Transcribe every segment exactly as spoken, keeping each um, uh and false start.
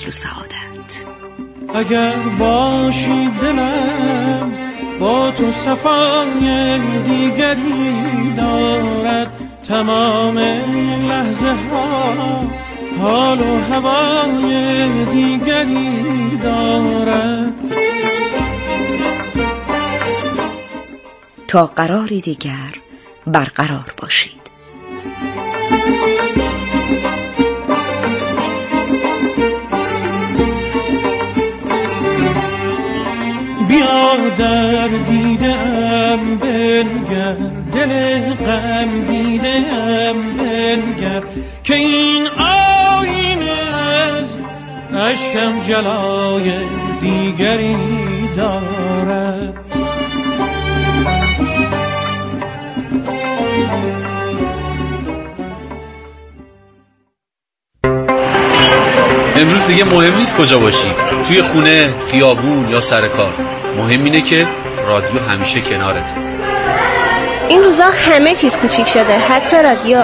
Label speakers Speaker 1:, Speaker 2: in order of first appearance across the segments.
Speaker 1: و سعادت.
Speaker 2: اگر باشی دلم با تو صفای دیگری دارد، تمام لحظه ها حال و هوای دیگری دارد.
Speaker 1: تا قراری دیگر برقرار باشید.
Speaker 2: بیا در دیدم بنگر، دل غم دیدم بنگر، که این آینه از اشکم جلای دیگری دارد.
Speaker 3: امروز دیگه مهم نیست کجا باشی، توی خونه، خیابون یا سر کار. مهم اینه که رادیو همیشه کنارته.
Speaker 4: این روزا همه چیز کوچیک شده، حتی رادیو.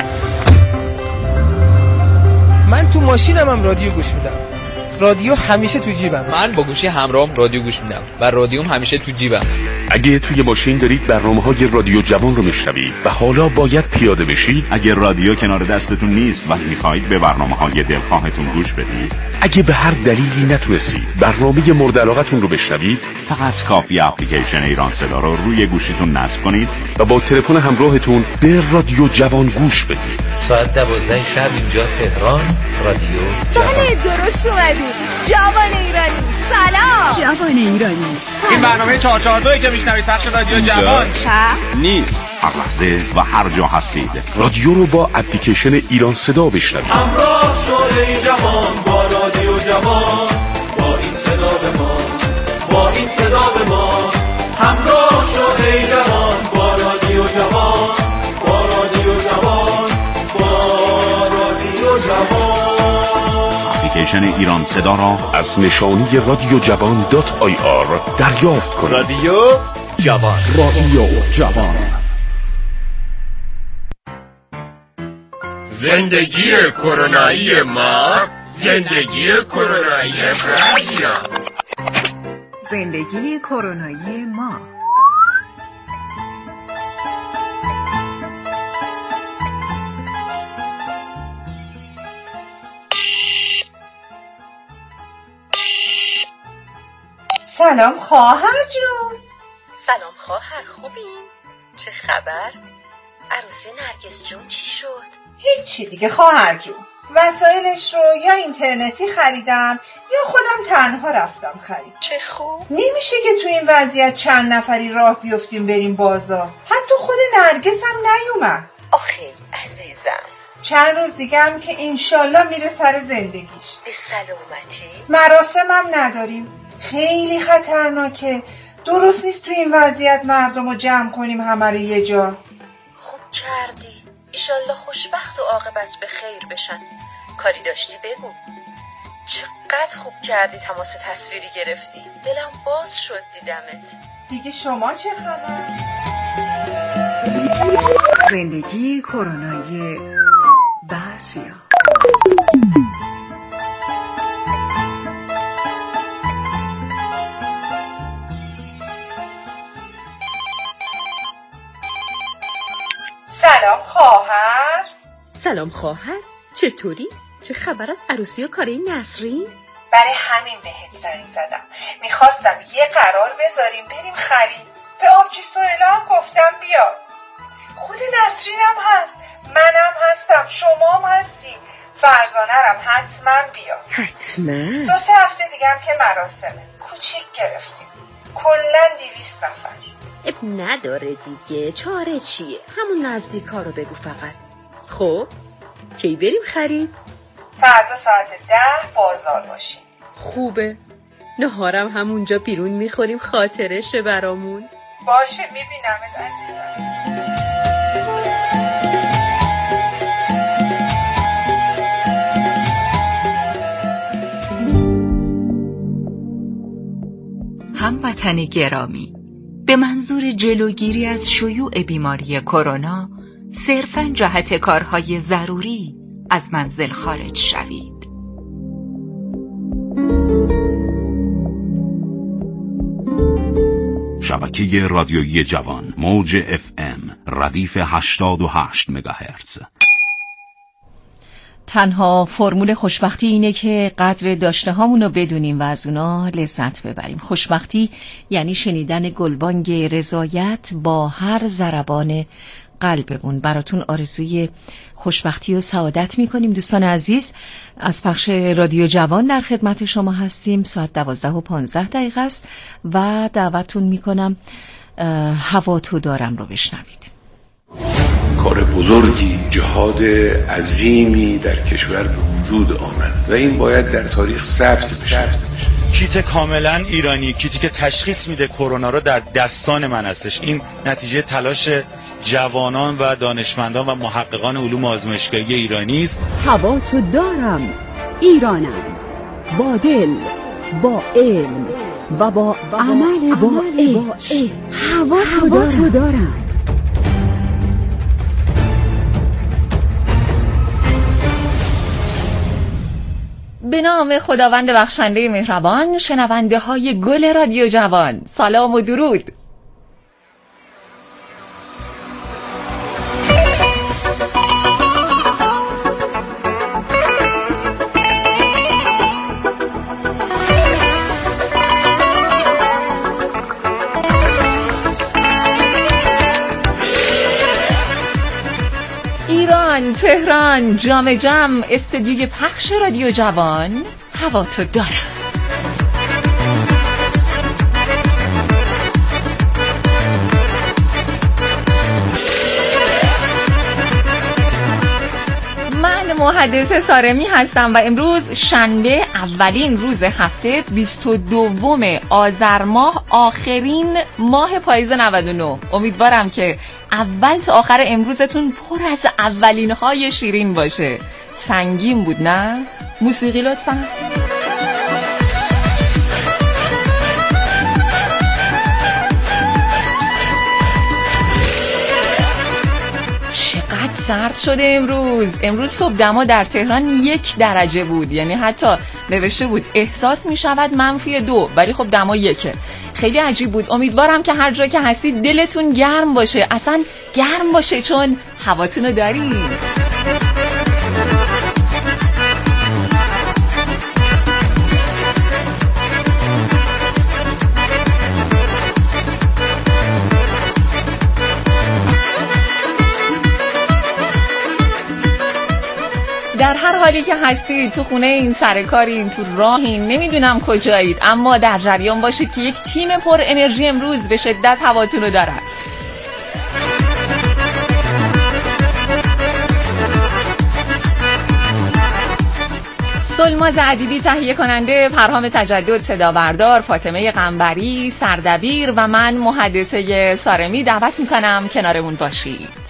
Speaker 5: من تو ماشینم هم رادیو گوش میدم. رادیو همیشه تو جیبم.
Speaker 6: من با گوشی همراهم رادیو گوش میدم و رادیوم همیشه تو جیبم.
Speaker 7: اگه توی ماشین دارید برنامه‌های رادیو جوان رو میشنوید و حالا باید پیاده بشید،
Speaker 8: اگه رادیو کنار دستتون نیست و میخواید به برنامه‌های دلخواهتون گوش بدید،
Speaker 7: اگه به هر دلیلی نتونستید برنامه مورد علاقتون رو بشنوید،
Speaker 8: فقط کافی اپلیکیشن ایران صدا رو روی گوشیتون نصب کنید
Speaker 7: و با تلفن همراهتون به رادیو جوان گوش بدید.
Speaker 9: ساعت دوازده شب اینجا تهران، رادیو جوان.
Speaker 10: بله درست اومدید. جوان ایرانی سلام.
Speaker 1: جوان ایرانی سلام.
Speaker 11: این برنامه چهار چهار دو که میشنوید پخش رادیو جوان
Speaker 8: نیست. هر لحظه و هر جا هستید
Speaker 7: رادیو رو با اپلیکیشن ایران صدا بشنوید.
Speaker 2: همراه شو ای جوان با رادیو جوان، با این صدا به ما، با این صدا به ما. همراه شو ای جوان با رادیو جوان، با رادیو جوان، با رادیو جوان.
Speaker 8: اپلیکیشن ایران صدا را
Speaker 7: از نشانی رادیو جوان دات آی آر دریافت کنید.
Speaker 9: رادیو جوان،
Speaker 7: رادیو جوان.
Speaker 12: زندگی کرونایی ما، زندگی کرونایی رادیو.
Speaker 1: زندگی کرونایی ما.
Speaker 13: سلام خواهر جون.
Speaker 14: سلام خواهر، خوبین؟ چه خبر؟ عروسی نرگس جون چی شد؟
Speaker 13: هیچی دیگه خواهر جون، وسایلش رو یا اینترنتی خریدم یا خودم تنها رفتم خرید.
Speaker 14: چه خوب.
Speaker 13: نمیشه که تو این وضعیت چند نفری راه بیفتیم بریم بازار. حتی خود نرگس هم نیومد.
Speaker 14: آخه عزیزم،
Speaker 13: چند روز دیگه هم که انشالله میره سر زندگیش.
Speaker 14: به سلامتی.
Speaker 13: مراسم هم نداریم. خیلی خطرناکه. درست نیست تو این وضعیت مردم رو جمع کنیم همه رو یه جا.
Speaker 14: خوب کردی. ایشالله خوشبخت و عاقبت به خیر بشن. کاری داشتی بگو. چقدر خوب کردی تماس تصویری گرفتی. دلم باز شد دیدمت.
Speaker 13: دیگه شما چه خبر؟
Speaker 1: زندگی کرونایی بعضیا.
Speaker 13: سلام خواهر.
Speaker 14: سلام خواهر، چطوری؟ چه خبر از عروسی و کاری نسرین؟
Speaker 13: برای همین بهت زنگ زدم. میخواستم یه قرار بذاریم بریم خرید. به آبجی سهیلا هم گفتم بیاد. خود نسرین هم هست، منم هستم، شما هم هستی. فرزانرم حتما بیا.
Speaker 14: حتما.
Speaker 13: دو سه هفته دیگه هم که مراسمه. کوچیک گرفتیم. کلن دویست نفر.
Speaker 14: اب نداره دیگه، چاره چیه؟ همون نزدیکا رو بگو فقط. خب کی بریم خرید؟
Speaker 13: فردا ساعت ده بازار باشیم.
Speaker 14: خوبه. نهارم همونجا بیرون میخوریم، خاطرشه برامون.
Speaker 13: باشه، میبینمت عزیزم.
Speaker 1: هموطن گرامی، به منظور جلوگیری از شیوع بیماری کرونا صرفاً جهت کارهای ضروری از منزل خارج شوید.
Speaker 8: شبکه رادیویی جوان، موج اف ام ردیف هشتاد و هشت مگاهرتز.
Speaker 15: تنها فرمول خوشبختی اینه که قدر داشته هامونو بدونیم و از اونا لذت ببریم. خوشبختی یعنی شنیدن گلبانگ رضایت با هر ضربان قلبمون. براتون آرزوی خوشبختی و سعادت میکنیم. دوستان عزیز، از پخش رادیو جوان در خدمت شما هستیم. ساعت دوازده و پانزده دقیقه است و دعوتون میکنم هوا تو دارم رو بشنوید.
Speaker 16: کار بزرگی، جهاد عظیمی در کشور به وجود آمد و این باید در تاریخ ثبت بشه.
Speaker 17: کیت کاملا ایرانی، کیتی که تشخیص میده کرونا رو در دستان من هستش. این نتیجه تلاش جوانان و دانشمندان و محققان علوم آزمایشگاهی ایرانی است.
Speaker 18: هوا تو دارم، ایرانم، با دل، با علم و با عمل با عشق. هوا تو دارم.
Speaker 15: به نام خداوند بخشنده مهربان، شنونده های گل رادیو جوان، سلام و درود. ایران، تهران، جام جم، استودیوی پخش رادیو جوان، هوا تو دارم. من محدث سارمی هستم و امروز شنبه، اولین روز هفته، بیست و دوم آذر ماه، آخرین ماه پاییز نود و نه. امیدوارم که اول تا آخر امروزتون پر از اولین های شیرین باشه. سنگین بود نه؟ موسیقی لطفاً. چقدر سرد شده امروز. امروز صبح دما در تهران یک درجه بود، یعنی حتی نوشته بود احساس می شود منفی دو، ولی خب دما یکه. خیلی عجیب بود. امیدوارم که هر جا که هستید دلتون گرم باشه، اصلا گرم باشه، چون هواتونو داریم. در هر حالی که هستید، تو خونه این، سر کارین، تو راهین، نمیدونم کجایید، اما در جریان باشید که یک تیم پر انرژی امروز به شدت هواتون رو دارن. سلماز ادیبی تهیه کننده، پرهام تجدد صدابردار، فاطمه قنبری سردبیر و من محدثه سارمی دعوت میکنم کنارمون باشید.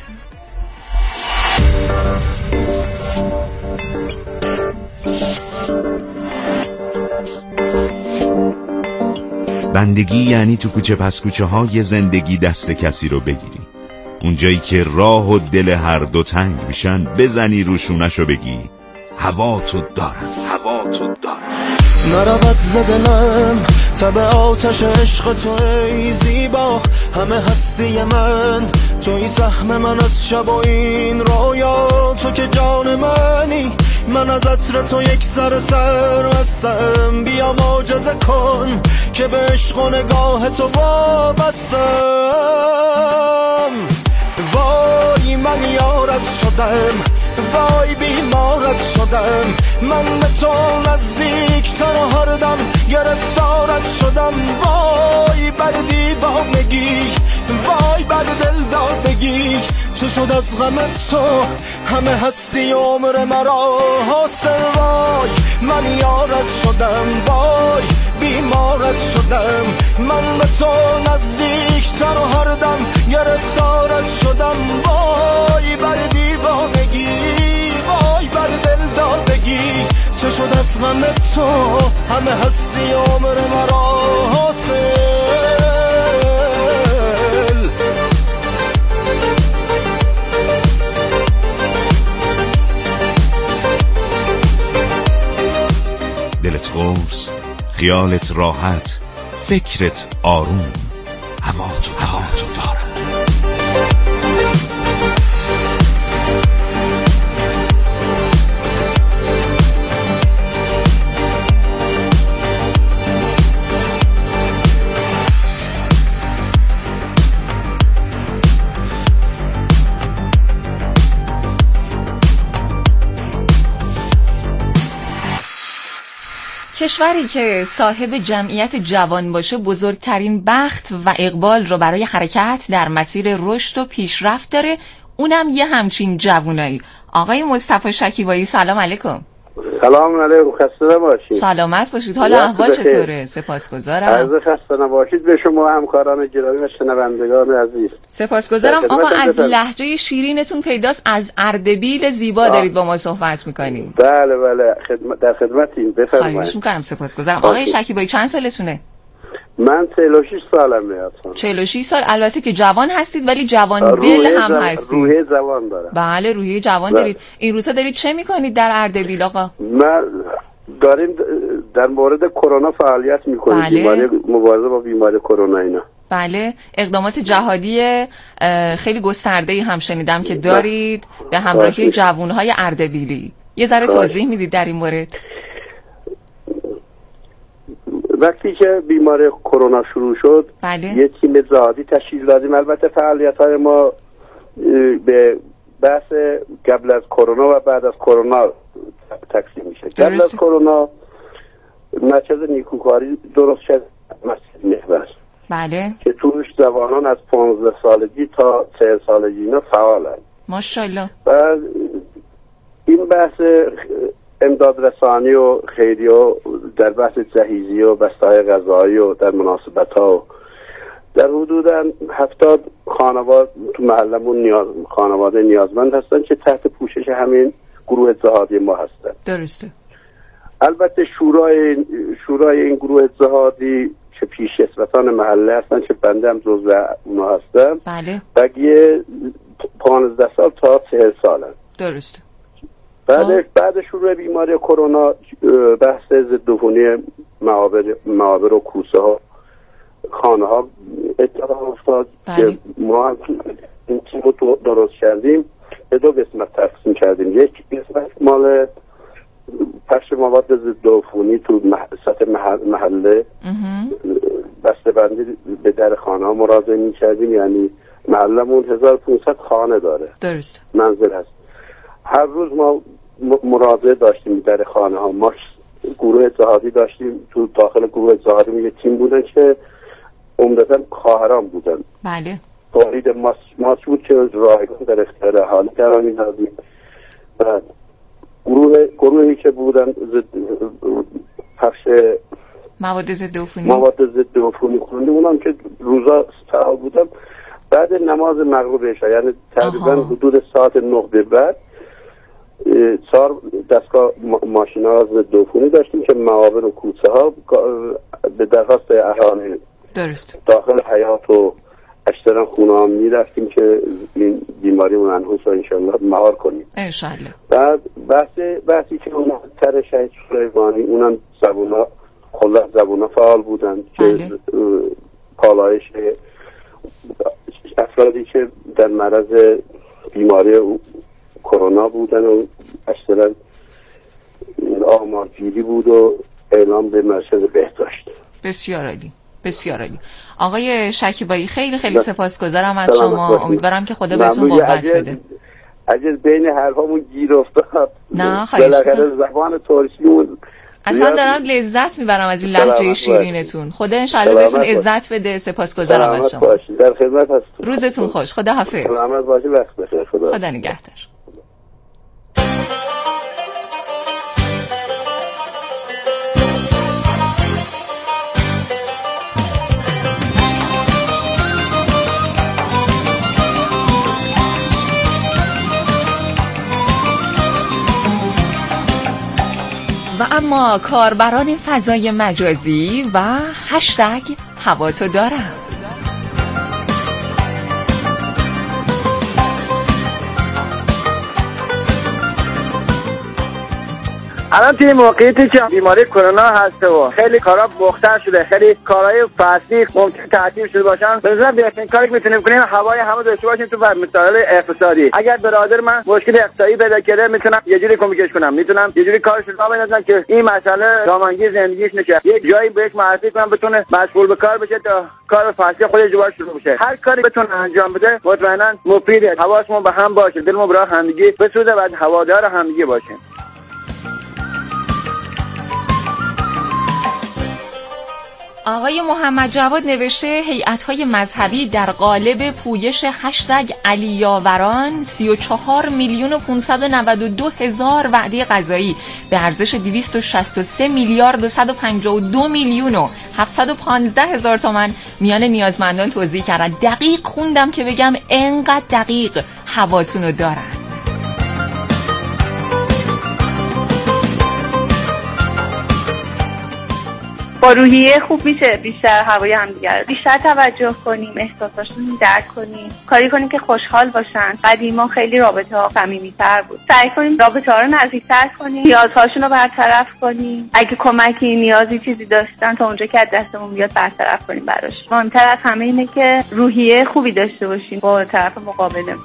Speaker 19: بندگی یعنی تو کوچه پس کوچه های زندگی دست کسی رو بگیری، اونجایی که راه و دل هر دو تنگ میشن بزنی روشونشو بگی هوا تو دارم.
Speaker 2: هوا تو دارم. نرود زدنم تب آتش عشق تو ای زیبا، همه هستی من توی سهم من از شب و این رویا، تو که جان منی، من از عطر تو یک سر سر هستم. بیا معجزه کن که به عشق و نگاه تو وابستم. وای من یارت شدم، وای بیمارت شدم، من به تو نزدیکتر و هر دم گرفتارت شدم. وای بر دیوانگی، وای بر دل دادگی، چه شد از غم تو همه هستی عمر مرا حاصل. وای من یارت شدم، وای بیمارت شدم، من به تو نزدیکتر و هر دم گرفتارت شدم. وای بر دیوانگی، وای بر دل دادگی، چه شد از غم تو همه هستی عمر مرا حاصل.
Speaker 19: دلت قرص، خیالت راحت، فکرت آروم، هوا تو هوا تو دارم.
Speaker 15: کشوری که صاحب جمعیت جوان باشه بزرگترین بخت و اقبال رو برای حرکت در مسیر رشد و پیشرفت داره، اونم یه همچین جوونایی. آقای مصطفی شکیبایی سلام علیکم.
Speaker 20: سلام علیکم، خسته نباشید.
Speaker 15: سلامت باشید. حالا احوال چطوره؟ سپاسگزارم.
Speaker 20: عرض خسته نباشید به شما همکاران گرامی و شنوندگان عزیز.
Speaker 15: سپاسگزارم. آقا از لهجه شیرینتون پیداست از اردبیل زیبا دارید با ما صحبت میکنید.
Speaker 20: بله بله خدمت در خدمتیم، بفرمایید.
Speaker 15: خواهش میکنم. سپاسگزارم. آقای شکیبایی چند سالتونه؟
Speaker 20: من چهل و شش سالمه اصلا.
Speaker 15: چهل و شش سال. البته که جوان هستید ولی جوان دل هم
Speaker 20: زو...
Speaker 15: هستید.
Speaker 20: روحیه جوان دارم.
Speaker 15: بله روحیه جوان
Speaker 20: بله.
Speaker 15: دارید. این روزا دارید چه میکنید در اردبیل آقا؟
Speaker 20: من داریم در مورد کرونا فعالیت میکنیم.
Speaker 15: بله.
Speaker 20: بیماری مبارزه با بیماری کرونا اینا.
Speaker 15: بله اقدامات جهادی خیلی گسترده‌ای هم شنیدم که دارید به همراهی جوانهای اردبیلی. یه ذره توضیح میدید در این مورد؟
Speaker 20: وقتی که بیماری کرونا شروع شد
Speaker 15: بله.
Speaker 20: یه تیم جهادی تشکیل دادیم. البته فعالیت‌های ما به بحث قبل از کرونا و بعد از کرونا تقسیم میشه. قبل از کرونا مرکز نیکوکاری درست شد، مسجد محور،
Speaker 15: بله،
Speaker 20: که توش جوانان از پانزده سالگی تا چهل سالگی اینا فعالن.
Speaker 15: ماشاءالله.
Speaker 20: و این بحث امداد رسانی و خیریه و در بحث جهیزی و بسته‌های غذایی و در مناسبت‌ها و در حدوداً هفتاد خانواده تو محلمون نیاز خانواده نیازمند هستن که تحت پوشش همین گروه جهادی ما هستن.
Speaker 15: درسته.
Speaker 20: البته شورای شورای این گروه جهادی که پیشکسوتان محله هستن که بنده هم جزو اونا هستم.
Speaker 15: بله.
Speaker 20: بقیه پانزده سال تا چهل سالن.
Speaker 15: درسته.
Speaker 20: بعد بعد شروع بیماری کرونا بحث ضدعفونی معابر معابر و کوسه ها خانه ها اتفاق افتاد که ما این تیم رو درست کردیم، به دو قسمت تقسیم کردیم. یک قسمت مال پخش مواد ضدعفونی تو سطح محله بسته بندی به در خانه ها مراجعه می کردیم. یعنی محلمون هزار و پانصد خانه داره.
Speaker 15: درست.
Speaker 20: منزل هست. هر روز ما مراجعه داشتیم در خانه ها. ما گروه جهادی داشتیم. تو داخل گروه جهادی یه تیم بودن که عمدتاً خواهران بودن.
Speaker 15: بله.
Speaker 20: تولید ماست بود که رایگان در اختیار اهالی قرار می‌دادیم. بعد گروه گروهی که بودن پخش
Speaker 15: مواد ضد عفونی
Speaker 20: مواد ضد عفونی خوندیم، اونم که روزا فعال بودن. بعد نماز مغرب عشا، یعنی تقریبا حدود ساعت نه به بعد چهار دستگاه ماشینا ضد عفونی داشتیم که معابر و کوچه ها به درخواست اهالی
Speaker 15: درست
Speaker 20: داخل حیات و اشتران خونه ها می رفتیم که این بیماری منحوس رو انشالله مهار کنیم
Speaker 15: انشالله.
Speaker 20: بعد بحث بحثی که اون تر شهید سلیمانی اونم زبونا خلاص زبونا فعال بودن که پالایش افرادی که در معرض بیماری کرونا بودن و اشتران آمارگیری بود و اعلام به مرکز بهداشت.
Speaker 15: بسیار عالی، بسیار عالی. آقای شکیبایی خیلی خیلی سپاسگزارم از شما. امیدوارم که خدا بهتون قوت بده.
Speaker 20: اگه بین حرفامون گیر افتاد
Speaker 15: نه خواهش
Speaker 20: بالاخره زبان ترکیمون
Speaker 15: اصلا دارم لذت میبرم از این لهجه شیرینتون. خدا انشالله بهتون عزت بده. سپاسگزارم از شما.
Speaker 20: در خدمت هستم.
Speaker 15: روزتون خوش. خدا حافظ.
Speaker 20: سلامت باشید. وقت بخیر. خدا
Speaker 15: خدا نگهدار. و اما کاربران فضای مجازی و هشتگ هوا تو دارم.
Speaker 21: الان توی موقعیتی که بیماری کرونا هست و خیلی کارا مختل شده، خیلی کارهای فصلی ممکن تعطیل شده باشن، مثلا بهترین کاری که میتونیم کنیم هوای همه داشته باشیم تو مسائل اقتصادی. اگر برادر من مشکل اقتصادی پیدا کرده میتونم یه جوری کمکش کنم، میتونم یه جوری کارش رو بندازم که این مسئله دامنگیر زندگیش نشه، یک جایی بهش معرفی کنم بتونه مشغول به کار بشه تا کار فصلی خودش دوباره شروع بشه. هر کاری بتونه انجام بده مطمئنا مفیده. حواسمون به هم باشه، دلمون برای همدیگه بسوزه و هوادار همدیگه باشیم.
Speaker 15: آقای محمد جواد نوشته هیئت‌های مذهبی در قالب پویش هشتگ علی یاوران سی و چهار میلیون و پانصد و نود و دو هزار وعده غذایی به ارزش دویست و شصت و سه میلیارد و صد و پنجاه و دو میلیون و هفتصد و پانزده هزار تومان میان نیازمندان توزیع کردن. دقیق خوندم که بگم انقدر دقیق هواتونو دارن.
Speaker 22: با روحیه خوب میشه بیشتر هوای همدیگر بیشتر توجه کنیم، احساساشون رو درک کنیم، کاری کنیم که خوشحال باشن. قدیما خیلی رابطه ها صمیمیت‌تر بود. سعی کنیم رابطه ها رو نزدیک‌تر کنیم، نیازهاشون رو برطرف کنیم. اگه کمکی نیازی چیزی داشتن تا اونجا که از دستمون بیاد برطرف کنیم براش. مهمتر از همه اینه که روحیه خوبی داشته باشیم با طرف مقابلمون.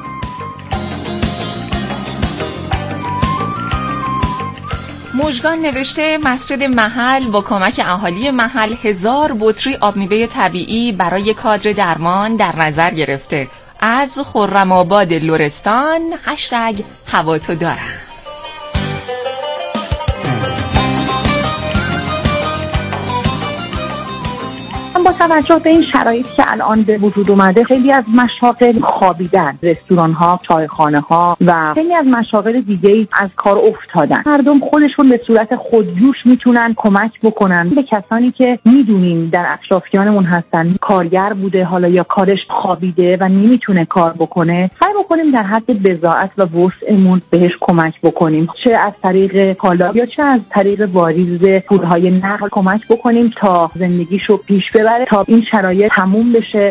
Speaker 15: مژگان نوشته مسجد محل با کمک اهالی محل هزار بطری آب میوه طبیعی برای کادر درمان در نظر گرفته. از خرم‌آباد لرستان هشتگ هواتو دارم.
Speaker 23: با توجه به این شرایطی که الان به وجود اومده خیلی از مشاغل خوابیدن، رستوران ها، چایخانه ها و خیلی از مشاغل دیگه از کار افتادن. مردم خودشون به صورت خودجوش میتونن کمک بکنن به کسانی که میدونیم در اطرافیانمون هستن کارگر بوده حالا یا کارش خوابیده و نمیتونه کار بکنه. سعی بکنیم در حد بضاعت و وسعمون بهش کمک بکنیم، چه از طریق کالا یا چه از طریق واریز پولهای نقد کمک بکنیم تا زندگیشو پیش ببره تا این شرایط تموم بشه.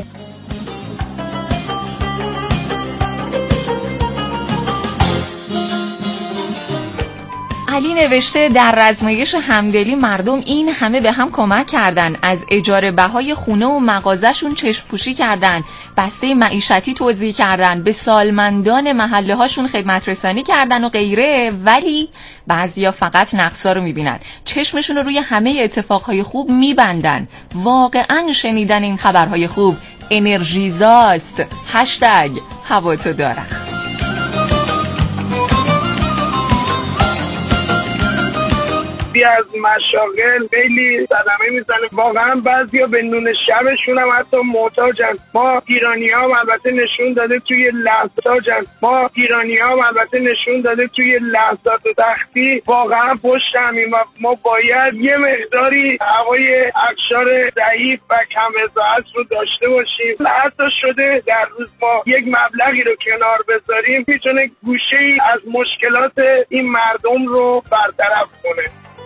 Speaker 15: علی نوشته در رزمایش همدلی مردم این همه به هم کمک کردن، از اجاره بهای خونه و مغازه‌شون چشم پوشی کردن، بسته معیشتی توزیع کردن، به سالمندان محله هاشون خدمت رسانی کردن و غیره. ولی بعضیا فقط نقصا رو میبینن، چشمشون رو روی همه اتفاقهای خوب میبندن. واقعا شنیدن این خبرهای خوب انرژیزاست. هشتگ هواتو دارم.
Speaker 24: از مشاغل خیلی صدمه میزنه. واقعا بعضیا به نون شبشون هم حتی محتاجن. ما ایرانی ها البته نشون داده توی لحظاتن ما ایرانی ها البته نشون داده توی لحظات تختی واقعا پشت همین و ما باید یه مقداری هوای اقشار ضعیف و کم رضایت رو داشته باشیم. حتی شده در روز ما یک مبلغی رو کنار بذاریم میتونه گوشه‌ای از مشکلات این مردم رو برطرف کنه.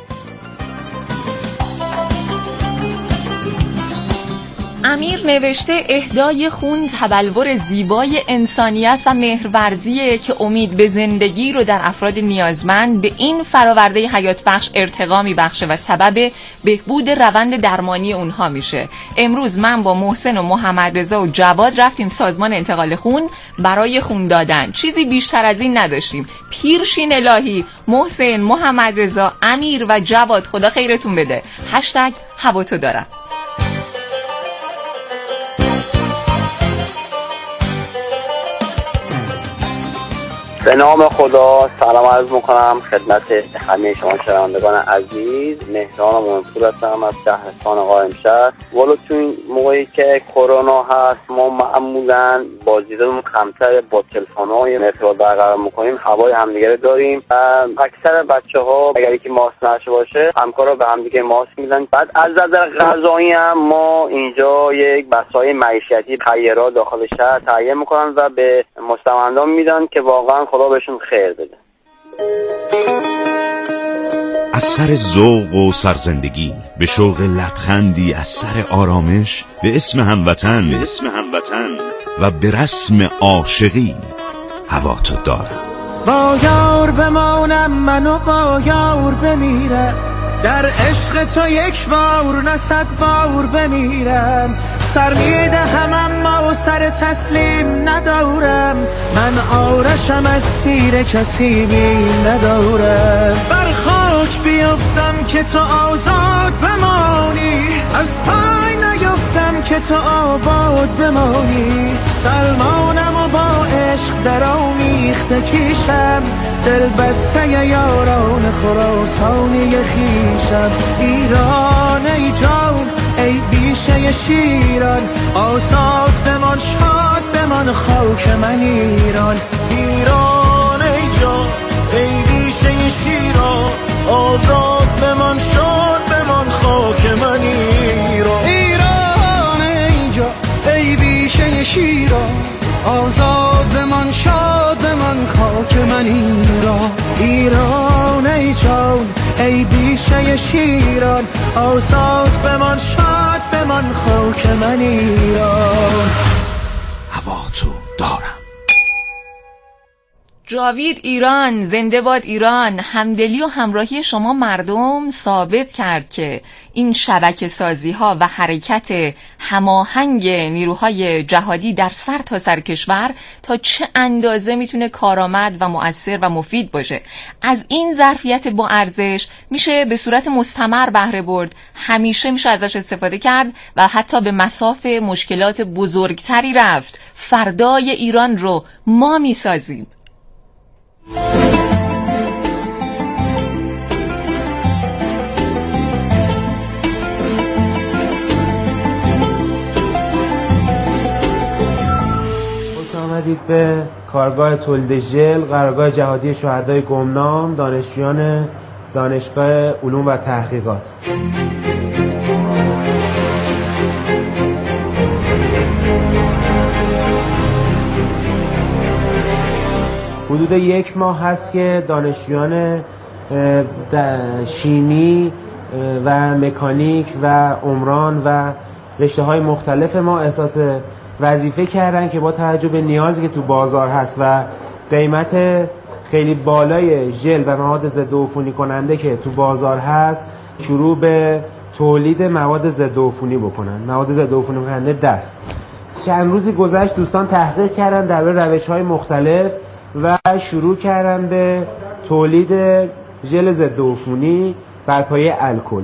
Speaker 15: امیر نوشته اهدای خون تبلور زیبای انسانیت و مهرورزیه که امید به زندگی رو در افراد نیازمند به این فراورده حیات بخش ارتقا میبخشه و سبب بهبود روند درمانی اونها میشه. امروز من با محسن و محمد رضا و جواد رفتیم سازمان انتقال خون برای خون دادن. چیزی بیشتر از این نداشتیم. پیرشین الهی، محسن، محمد رضا، امیر و جواد، خدا خیرتون بده. هشتگ هواتو دارم.
Speaker 25: به نام خدا سلام عرض میکنم خدمت همه شما شنوندگان عزیز. مهران منصور هستم از شهرستان قائمشهر. والا تو این موقعی که کرونا هست ما معمولا با دیدارمون کمتر با تلفن‌های ارتباط برقرار میکنیم، هوای همدیگه داریم و اکثر بچه‌ها اگر یکی ماسک نشه باشه همکارا به همدیگه ماسک میدن. بعد از نظر غذایی هم ما اینجا یک بسای معیشتی خیرا داخل شهر تهیه میکنن و به مستمندان میدن که واقعا خدا بهشون خیر بده.
Speaker 19: از سر ذوق و سرزندگی به شوق لبخندی، از سر آرامش به اسم هموطن، به اسم هموطن و به رسم عاشقی هواتو دارم.
Speaker 3: با یار بمانم منو با یار بمیرم، در عشق تو یک بار نه صد بار بمیرم. سر میدهم اما سر تسلیم ندارم، من آرشم از سیر کسی بیم ندارم. بر خاک بیفتم که تو آزاد بمانی، از پای نیفتم که تو آباد بمانی. سلمانم و با عشق در آمیخته کیشم، دل بسته یاران خراسانی خیشم. ایران ای جان ای بیشه شیران، آزاد بمان شاد بمان خاک من ایران. ایران ای جان ای بیشه شیران، آزاد بمان شاد بمان خاک من ایران. ایران ای جان ای بیشه شیران، آزاد بمان شاد بمان خاک من ایران. ایران ای جان ای بیشه شیران، آزاد بمان شاد بمان خاک من ایران.
Speaker 19: هوا تو دارم.
Speaker 1: جاوید ایران، زنده باد ایران. همدلی و همراهی شما مردم ثابت کرد که این شبکه سازی ها و حرکت هماهنگ نیروهای جهادی در سر تا سر کشور تا چه اندازه میتونه کارآمد و مؤثر و مفید باشه. از این ظرفیت با ارزش میشه به صورت مستمر بهره برد، همیشه میشه ازش استفاده کرد و حتی به مصاف مشکلات بزرگتری رفت. فردای ایران رو ما میسازیم.
Speaker 4: خوش آمدید به کارگاه تولید ژل، قرارگاه جهادی شهدای گمنام، دانشجویان دانشگاه علوم و تحقیقات. حدود یک ماه هست که دانشجویان شیمی و مکانیک و عمران و رشته‌های مختلف ما احساس وظیفه کردن که با توجه به نیازی که تو بازار هست و قیمت خیلی بالای ژل و مواد ضد عفونی کننده که تو بازار هست، شروع به تولید مواد ضد عفونی بکنن، مواد ضد عفونی کننده دست. چند روزی گذشت دوستان تحقیق کردن در روش‌های مختلف و شروع کردن به تولید ژل ضد عفونی بر پایه الکل.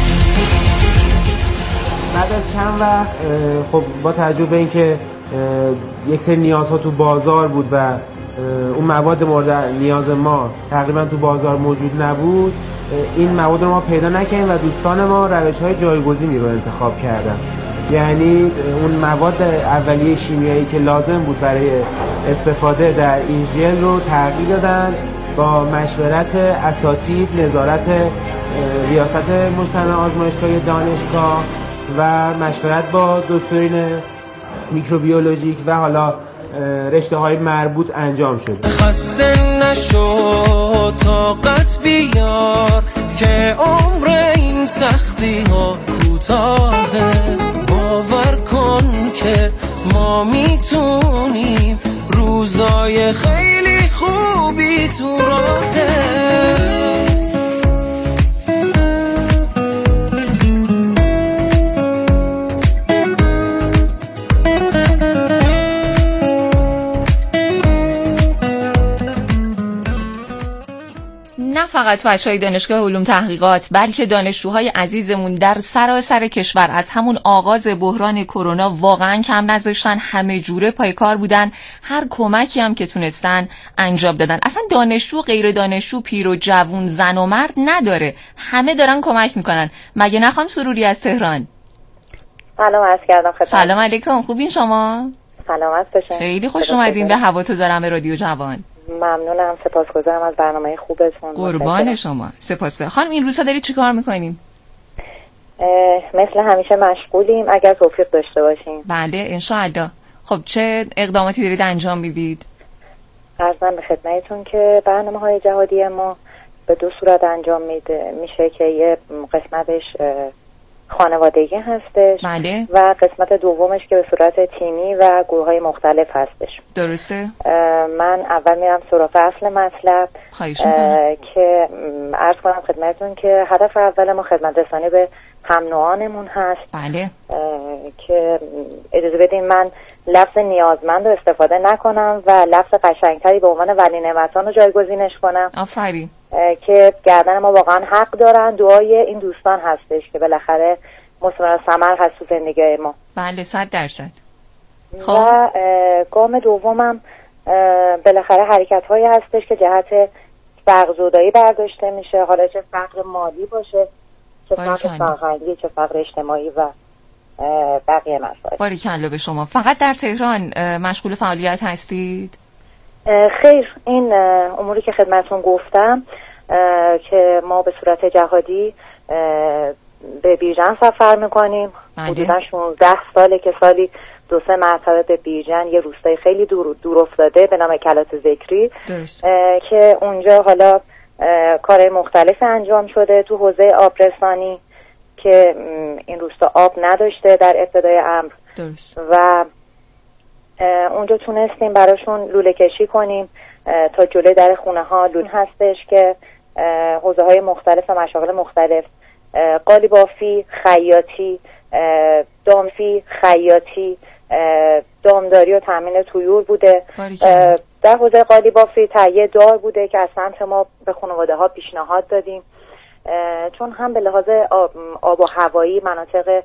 Speaker 4: بعد از چند وقت خب با توجه به اینکه یک سری نیازها تو بازار بود و اون مواد مورد نیاز ما تقریبا تو بازار موجود نبود، این مواد رو ما پیدا نکردیم و دوستان ما روش‌های جایگزینی رو انتخاب کردن. یعنی اون مواد اولیه شیمیایی که لازم بود برای استفاده در این ژل رو تغییر دادن با مشورت اساتید، نظارت ریاست مجتمع آزمایشگاهی دانشگاه و مشورت با دکترین میکروبیولوژیک و حالا رشته های مربوط انجام شد.
Speaker 3: خسته نشو طاقت بیار که عمر این سختی ها کوتاهه، باور کن که ما میتونیم، روزای خیلی خوبی تو راهه.
Speaker 1: نه فقط بچهای دانشگاه علوم تحقیقات بلکه دانشجوهای عزیزمون در سراسر کشور از همون آغاز بحران کرونا واقعا کم نذاشتن، همه جوره پای کار بودن، هر کمکی هم که تونستن انجام دادن. اصلا دانشجو غیر دانشجو، پیر و جوون، زن و مرد نداره، همه دارن کمک میکنن. مگه نخوام سروری از تهران؟
Speaker 5: سلام عرض کردم خدمت.
Speaker 1: سلام علیکم، خوبین شما؟
Speaker 5: سلامت باشین.
Speaker 1: خیلی خوش اومدین به هوا تو دارم رادیو جوان.
Speaker 5: ممنونم، سپاسگزارم از برنامه خوبتون.
Speaker 1: قربان شما، سپاس. خانم این روزها دارید چیکار میکنین؟
Speaker 5: مثل همیشه مشغولیم اگر توفیق داشته باشیم.
Speaker 1: بله انشاءالله. خب چه اقداماتی دارید انجام میدید؟
Speaker 5: عرضم به خدمتتون که برنامه‌های جهادی ما به دو صورت انجام میده میشه که یه قسمتش خانوادگی هستش.
Speaker 1: بله.
Speaker 5: و قسمت دومش که به صورت تیمی و گروه های مختلف هستش.
Speaker 1: درسته.
Speaker 5: من اول میرم سراغ اصل مطلب که عرض کنم خدمتتون که هدف اول ما خدمت رسانی به هم نوعانمون هست.
Speaker 1: بله.
Speaker 5: که اجازه بدین من لفظ نیازمند رو استفاده نکنم و لفظ قشنگتری به عنوان ولی نعمتان رو جایگزینش کنم.
Speaker 1: آفرین. که
Speaker 5: گردن ما واقعا حق دارن. دعای این دوستان هستش که بالاخره مثمر و ثمر هست تو زندگی ما.
Speaker 1: بله صد درصد.
Speaker 5: خب. و گام دومم بالاخره حرکت هایی هستش که جهت فقر زدایی برداشته میشه، حالا چه فقر مالی باشه، چه فقر فرهنگی، چه فقر اجتماعی و بقیه مسائل.
Speaker 1: باریکلا به شما. فقط در تهران مشغول فعالیت هستید؟
Speaker 5: خیر، این اموری که خدمتون گفتم که ما به صورت جهادی به بیرجن سفر میکنیم. حدودا شانزده ساله که سالی دو سه مرتبه به بیرجن، یه روستای خیلی دور, دور افتاده به نام کلات ذکری، که اونجا حالا کارهای مختلف انجام شده تو حوزه آبرسانی که این روستا آب نداشته در ابتدای امر.
Speaker 1: درست.
Speaker 5: و اونجا تونستیم براشون لوله کشی کنیم تا جلوی در خونه ها. لوله هستش که حوزه های مختلف و مشاغل مختلف، قالیبافی، خیاطی، دامفی، خیاطی، دامداری و تامین طیور بوده. در حوزه قالیبافی تهیه دار بوده که از سمت ما به خانواده ها پیشنهاد دادیم، چون هم به لحاظ آب و هوایی مناطق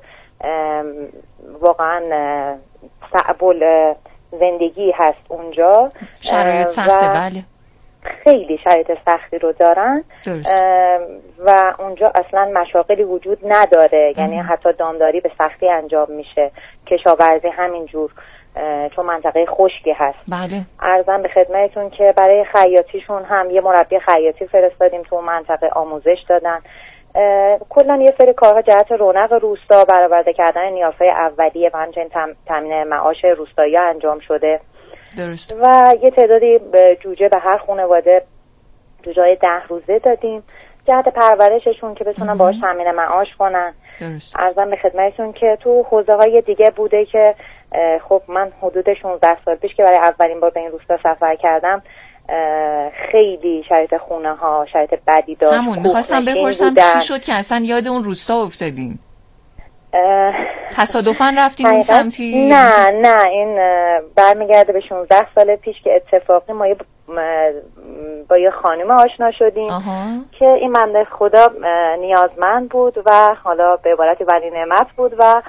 Speaker 5: واقعا صعب زندگی هست اونجا،
Speaker 1: شرایط سخته. بله
Speaker 5: خیلی شرایط سختی رو دارن.
Speaker 1: درست.
Speaker 5: و اونجا اصلا مشاغلی وجود نداره، یعنی حتی دامداری به سختی انجام میشه، کشاورزی همینجور، چون منطقه خشکی هست.
Speaker 1: بله.
Speaker 5: عرضم به خدمتتون که برای خیاطیشون هم یه مربی خیاطی فرستادیم تو منطقه، آموزش دادن. کلا یه سری کارها جهت رونق روستا، برآورده کردن نیازهای اولیه و همچنین تامین معاش روستایی انجام شده.
Speaker 1: درست.
Speaker 5: و یه تعدادی جوجه به هر خانواده جوجه‌های ده روزه دادیم جهت پرورششون که بتونن باهاش تامین معاش کنن.
Speaker 1: درست.
Speaker 5: عرضم به خدمتتون که تو حوزه های دیگه بوده که خب من حدود شانزده سال پیش که برای اولین بار به این روستا سفر کردم، خیلی شرایط خونه ها شرایط بدی داشت.
Speaker 1: همون میخواستم بپرسم چی شد که اصلا یاد اون روستا افتادین؟ تصادفاً رفتیم اون سمتی؟
Speaker 5: نه نه این برمیگرده به شانزده سال پیش که اتفاقی ما با یه خانم آشنا شدیم.
Speaker 1: آها.
Speaker 5: که این بنده خدا نیازمند بود و حالا به عبارت ولی نعمت بود و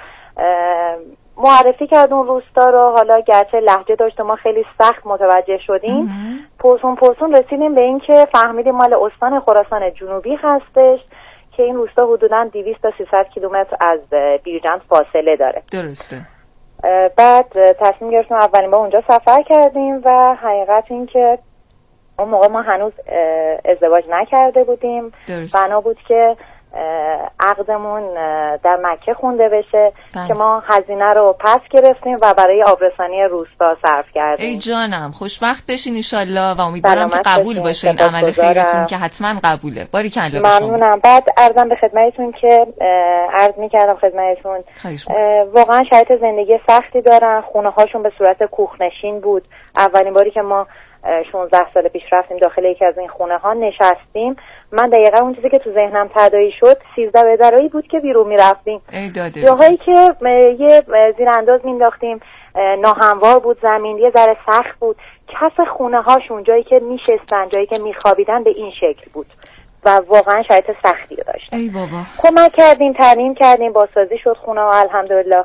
Speaker 5: معرفی کرد اون روستا رو. حالا گرچه لهجه داشت ما خیلی سخت متوجه شدیم، پرسون پرسون رسیدیم به این که فهمیدیم مال استان خراسان جنوبی هستش که این روستا حدوداً دویست تا سیصد کیلومتر از بیرجند فاصله داره.
Speaker 1: درسته.
Speaker 5: بعد تصمیم گرفتیم اولین بار اونجا سفر کردیم و حقیقت این که اون موقع ما هنوز ازدواج نکرده بودیم. بنا بود که عقدمون در مکه خونده بشه. بله. که ما هزینه رو پس گرفتیم و برای آبرسانی روستا صرف کردیم.
Speaker 1: ای جانم خوشبخت بشین انشالله و امیدوارم که قبول باشه این عمل خیرتون که حتما قبوله. باریکلا.
Speaker 5: ممنونم. بعد عرضم به خدمتتون که عرض می‌کردم خدمتتون واقعا شرایط زندگی سختی دارن. خونه هاشون به صورت کوخنشین بود. اولین باری که ما شانزده سال پیش رفتیم داخل یکی از این خونه ها نشستیم، من دقیقا اون چیزی که تو ذهنم تداعی شد سیزده بدرایی بود که بیرون میرفتیم. جاهایی که یه زیرانداز مینداختیم ناهموار بود، زمین یه ذره سخت بود، کف خونه هاشون جایی که میشستن جایی که میخوابیدن به این شکل بود و واقعا شرایط سختی داشت.
Speaker 1: ای بابا.
Speaker 5: کمک کردیم، ترمیم کردیم، بازسازی شد خونه ها الحمدلله.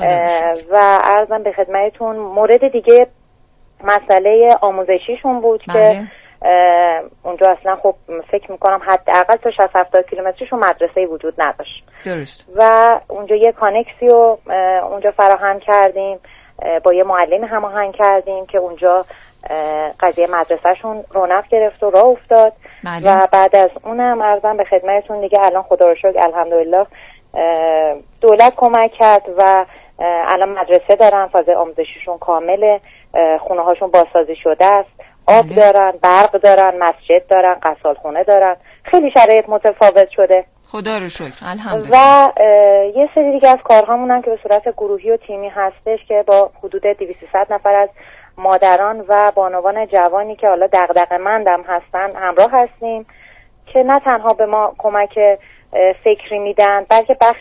Speaker 5: و عرضم به خدمتتون مورد دیگه مسئله آموزشیشون بود. بله. که اونجا اصلا خب فکر میکنم حداقل تا شصت هفتاد کیلومتریشون مدرسه‌ای وجود نداشت.
Speaker 1: درست.
Speaker 5: و اونجا یه کانکسی رو اونجا فراهم کردیم، با یه معلم هماهنگ کردیم که اونجا قضیه مدرسهشون رونق گرفت و راه افتاد.
Speaker 1: بله.
Speaker 5: و بعد از اونم عرضم به خدمتتون دیگه الان خدا رو شکر الحمدلله دولت کمک کرد و الان مدرسه دارن، فضای آموزشیشون کامله، خونه هاشون بازسازی شده است، آب دارن، برق دارن، مسجد دارن، غسالخونه دارن، خیلی شرایط متفاوت شده.
Speaker 1: خدا رو شکر الحمدلله.
Speaker 5: و یه سری دیگه از کارهامون هم که به صورت گروهی و تیمی هستش که با حدود دویست سیصد نفر از مادران و بانوان جوانی که حالا دغدغه‌مندم هستن همراه هستیم که نه تنها به ما کمک فکری میدن بلکه بخش